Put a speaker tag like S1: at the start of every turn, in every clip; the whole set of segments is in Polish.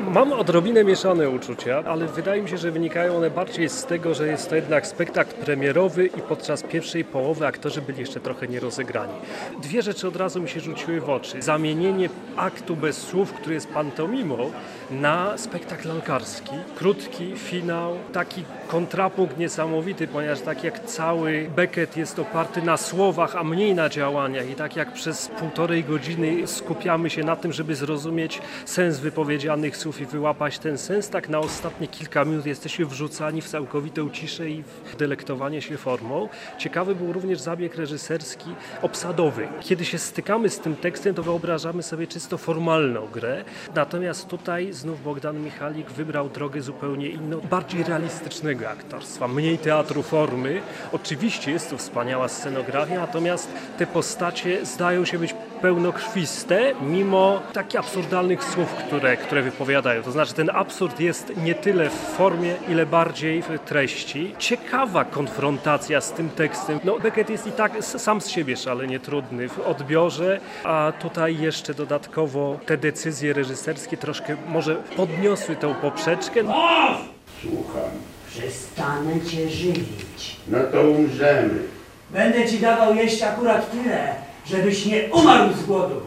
S1: Mam odrobinę mieszane uczucia, ale wydaje mi się, że wynikają one bardziej z tego, że jest to jednak spektakl premierowy i podczas pierwszej połowy aktorzy byli jeszcze trochę nierozegrani. Dwie rzeczy od razu mi się rzuciły w oczy. Zamienienie aktu bez słów, który jest pantomimą, na spektakl lalkarski. Krótki finał, taki kontrapunkt niesamowity, ponieważ tak jak cały Beckett jest oparty na słowach, a mniej na działaniach i tak jak przez 1,5 godziny skupiamy się na tym, żeby zrozumieć sens wypowiedzianych słów i wyłapać ten sens, tak na ostatnie kilka minut jesteśmy wrzucani w całkowitą ciszę i w delektowanie się formą. Ciekawy był również zabieg reżyserski obsadowy. Kiedy się stykamy z tym tekstem, to wyobrażamy sobie czysto formalną grę, natomiast tutaj znów Bogdan Michalik wybrał drogę zupełnie inną, bardziej realistycznego aktorstwa, mniej teatru formy. Oczywiście jest to wspaniała scenografia, natomiast te postacie zdają się być pełnokrwiste, mimo takich absurdalnych słów, które wypowiadają. To znaczy ten absurd jest nie tyle w formie, ile bardziej w treści. Ciekawa konfrontacja z tym tekstem. Beckett jest i tak sam z siebie szalenie trudny w odbiorze, a tutaj jeszcze dodatkowo te decyzje reżyserskie troszkę może podniosły tą poprzeczkę.
S2: Słucham.
S3: Przestanę cię żywić.
S2: No to umrzemy.
S3: Będę ci dawał jeść akurat tyle, żebyś nie umarł z głodu.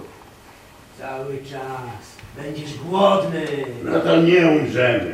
S3: Cały czas będziesz głodny.
S2: No to nie umrzemy.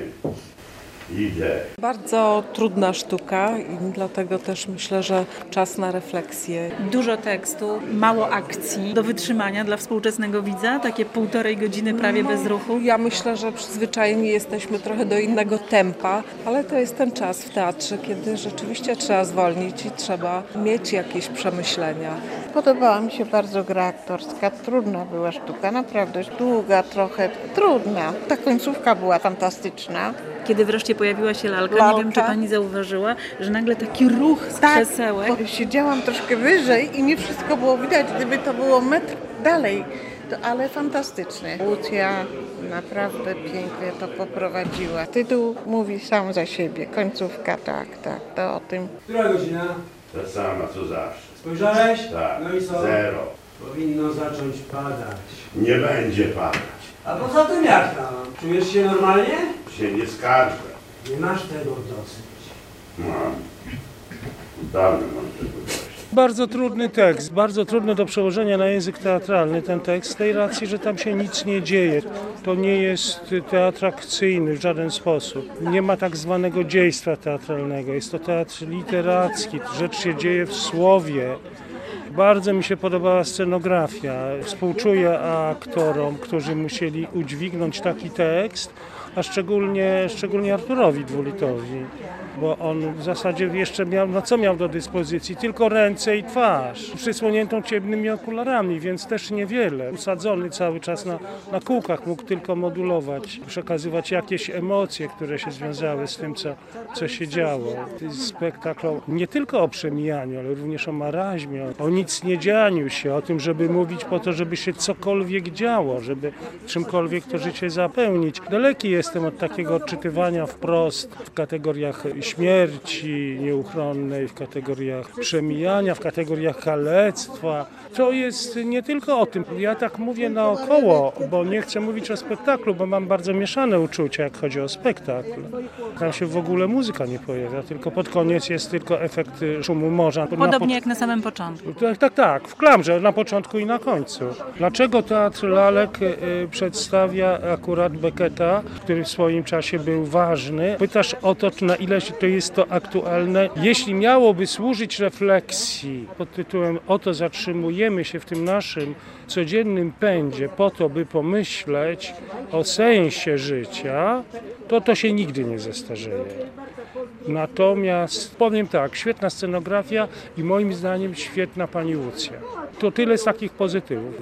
S2: Idę.
S4: Bardzo trudna sztuka i dlatego też myślę, że czas na refleksję.
S5: Dużo tekstu, mało akcji do wytrzymania dla współczesnego widza, takie 1,5 godziny prawie bez ruchu.
S4: Ja myślę, że przyzwyczajeni jesteśmy trochę do innego tempa, ale to jest ten czas w teatrze, kiedy rzeczywiście trzeba zwolnić i trzeba mieć jakieś przemyślenia.
S6: Podobała mi się bardzo gra aktorska. Trudna była sztuka, naprawdę długa, trochę trudna. Ta końcówka była fantastyczna.
S5: Kiedy wreszcie pojawiła się lalka, nie wiem, czy pani zauważyła, że nagle taki ruch z krzesełek.
S6: Bo siedziałam troszkę wyżej i nie wszystko było widać, gdyby to było metr dalej. Ale fantastyczne. Łucja naprawdę pięknie to poprowadziła. Tytuł mówi sam za siebie. Końcówka, tak, to o tym.
S7: Która godzina?
S2: Ta sama co zawsze.
S7: Spojrzałeś?
S2: Tak.
S7: No i co?
S2: 0.
S7: Powinno zacząć padać.
S2: Nie będzie padać.
S7: A poza tym jak tam? Czujesz się normalnie?
S2: Się nie skarżę.
S7: Nie masz tego dosyć.
S2: Mam. Dawno mam tego dość.
S8: Bardzo trudny tekst, bardzo trudny do przełożenia na język teatralny ten tekst, z tej racji, że tam się nic nie dzieje. To nie jest teatr akcyjny w żaden sposób. Nie ma tak zwanego dziejstwa teatralnego, jest to teatr literacki, rzecz się dzieje w słowie. Bardzo mi się podobała scenografia. Współczuję aktorom, którzy musieli udźwignąć taki tekst, a szczególnie Arturowi Dwulitowi, bo on w zasadzie jeszcze miał do dyspozycji tylko ręce i twarz, przysłoniętą ciemnymi okularami, więc też niewiele. Usadzony cały czas na kółkach, mógł tylko modulować, przekazywać jakieś emocje, które się związały z tym, co się działo. To jest spektakl nie tylko o przemijaniu, ale również o marazmie, o nicniedzianiu się, o tym, żeby mówić po to, żeby się cokolwiek działo, żeby czymkolwiek to życie zapełnić. Daleki jestem od takiego odczytywania wprost w kategoriach śmierci nieuchronnej, w kategoriach przemijania, w kategoriach kalectwa. To jest nie tylko o tym. Ja tak mówię naokoło, bo nie chcę mówić o spektaklu, bo mam bardzo mieszane uczucia, jak chodzi o spektakl. Tam się w ogóle muzyka nie pojawia, tylko pod koniec jest tylko efekt szumu morza.
S5: Podobnie jak na samym początku.
S8: Tak, w klamrze, na początku i na końcu. Dlaczego Teatr Lalek przedstawia akurat Becketta, który w swoim czasie był ważny? Pytasz o to, na ile to jest to aktualne. Jeśli miałoby służyć refleksji pod tytułem "Oto zatrzymujemy się w tym naszym codziennym pędzie po to, by pomyśleć o sensie życia", to się nigdy nie zestarzeje. Natomiast powiem tak, świetna scenografia i moim zdaniem świetna pani Łucja. To tyle z takich pozytywów.